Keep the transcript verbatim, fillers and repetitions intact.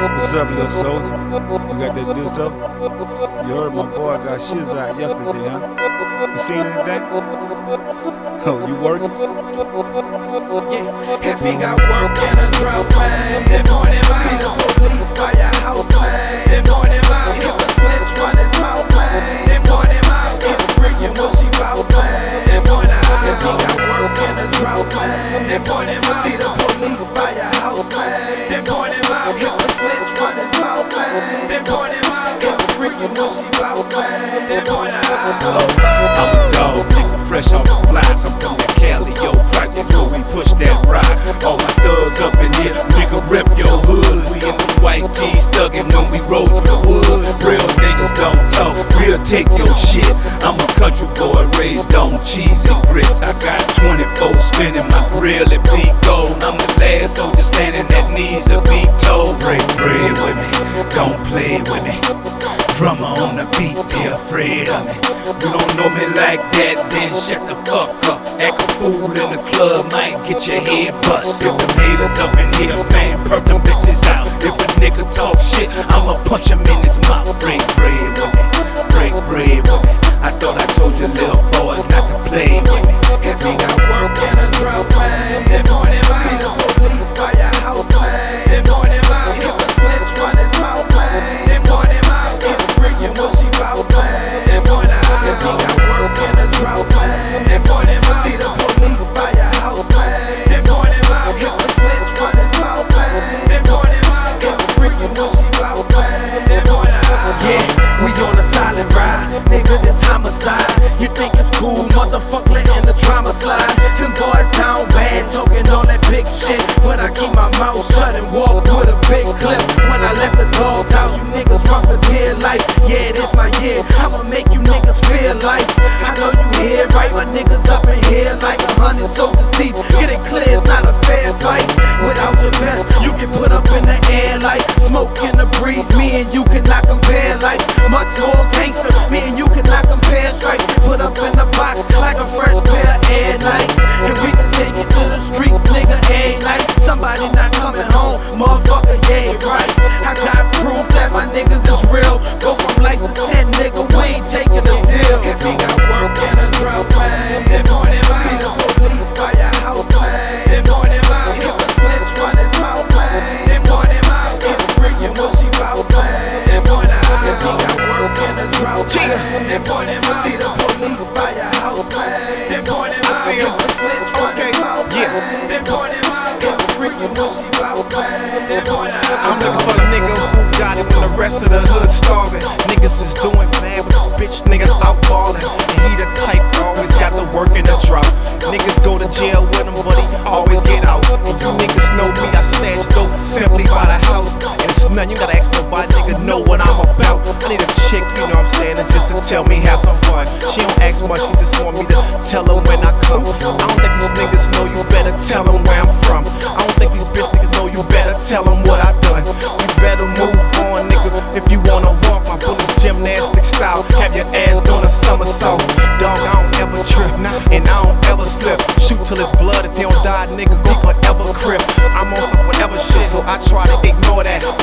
What's up, little soldier? You got that dizzo? You heard my boy got shiz out yesterday, huh? You seen anything? Oh, you working? Yeah, if he got work in a drought, man, then point him out. See the police by your house, man, then point him out. If a snitch run his mouth, man, then point him out. If a freaking mushy bout, man, then point him out. If he got work in a drought, man, then point him out. See the police by your house, man, then point him out. If a snitch run his mouth, man, then point him out. If a freaking mushy bout, man, then point him out. I'm a dog, nigga, fresh off the blocks. I'm from the Cali, yo, practice where we push that rock. All my thugs up in here, nigga, rep your hood. We in the white tees, thuggin' when we roll through the woods. Real niggas don't talk, we'll take your shit. I'm a country boy raised on cheese and grits. I got twenty-four spinning my grill at beat gold. I'm the last soldier standing that needs to be told. Break bread with me, don't play with me. Drummer on the beat, they afraid of me. You don't know me like that, then shut the fuck up. Act a fool in the club, might get your head bust. If the haters up in here, man, perk them bitches out. If a nigga talk shit, I'ma punch him in his mouth. Break bread with me, break bread with me. I thought I told you little boys not to play with me. If he got work in a drought, man, then point him out. See the police by your house, man, then point him out. If a snitch run his mouth, man, then point him out. If a freaking mushy bout, man, then point him out. If he got work in a drought, man, then point him out. See the police by your house, man, then point him out. If a snitch run his mouth, man, then point him out. If a freaking mushy bout, man, then point him out. Yeah, we on a silent ride, nigga, this homicide. You think it's cool, motherfucker, letting the drama slide. Them boys down bad, talking all that big shit, but I keep my mouth shut and walk with a big clip. When I left the dog's house, you niggas rough as dear life. Yeah, this my year, I'ma make you niggas feel like I know you hear right, my niggas up in here like a hundred soldiers deep. Get it clear, it's not a fair fight. Without your vest, you get put up in the air like smoke in the breeze. Me and you cannot compare like much more gangster. Me and you cannot compare stripes. Put up in the box like a fresh pair of Air Nikes. And we can take you to the streets, nigga, every night. Somebody not coming home, motherfucker, yeah, right. I got proof that my niggas is real. Go from life to ten, nigga, we ain't taking a deal. If he got work in a drought, man, then point him out. See the police by your house, man, then point him out. If a snitch run his mouth, man, then point him out. If a freaking mushy bout, man, then point him out. If he got work in a drought, man, then point him out. See the police by your house, man, then point him out. If a snitch run his mouth, man, then point him out. If a freaking mushy bout, man, then point him out. I'm looking for the nigga who got it when the rest of the hood starving. Niggas is doing bad with this bitch, niggas out ballin'. And he the type that always got the work in the drought. Niggas go to jail with him, but he always get out. And you niggas know me, I stash dope simply by the house. And it's nothing, you gotta ask nobody, nigga, know what I'm about. I need a chick, you know what I'm saying, and just to tell me have some fun. She don't ask much, she just want me to tell her when I come. I don't think these niggas know you better tell them where I'm from. I don't think these bitch niggas know you better tell them what I done. You better move on, nigga, if you wanna walk. My bullets gymnastic style, have your ass doing a somersault. Dog, I don't ever trip, and I don't ever slip. Shoot till it's blood, if you don't die, niggas be forever crip. I'm on some whatever shit, so I try to ignore that.